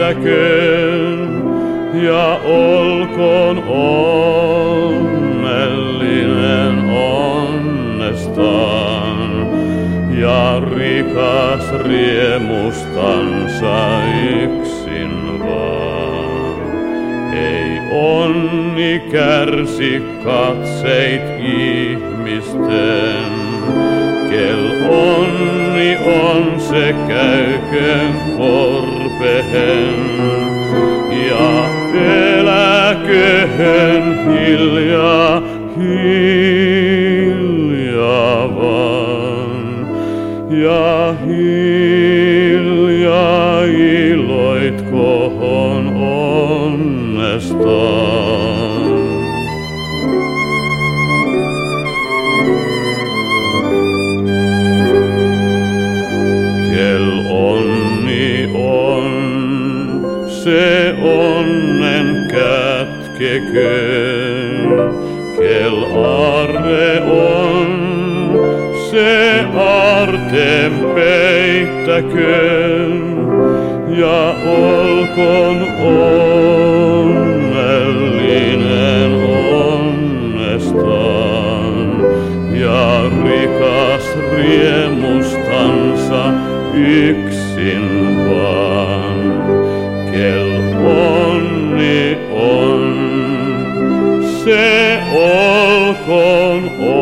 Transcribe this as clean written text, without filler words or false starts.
peittäköön ja olkoon onnellinen onnestaan ja rikas riemustansa yksin vaan. Ei onni kärsi katseit ihmisten, kel onni on se käyköön korpehen ja eläköön hiljaa vaan ja hiljaa iloitkoon onnestaan. Kel onni on, se onnen kätkeköön. Kel aarre on, se aarteen peittäköön. Ja olkoon onnellinen onnestaan ja rikas riemustansa yksin vaan. Kel onni on, se olkoon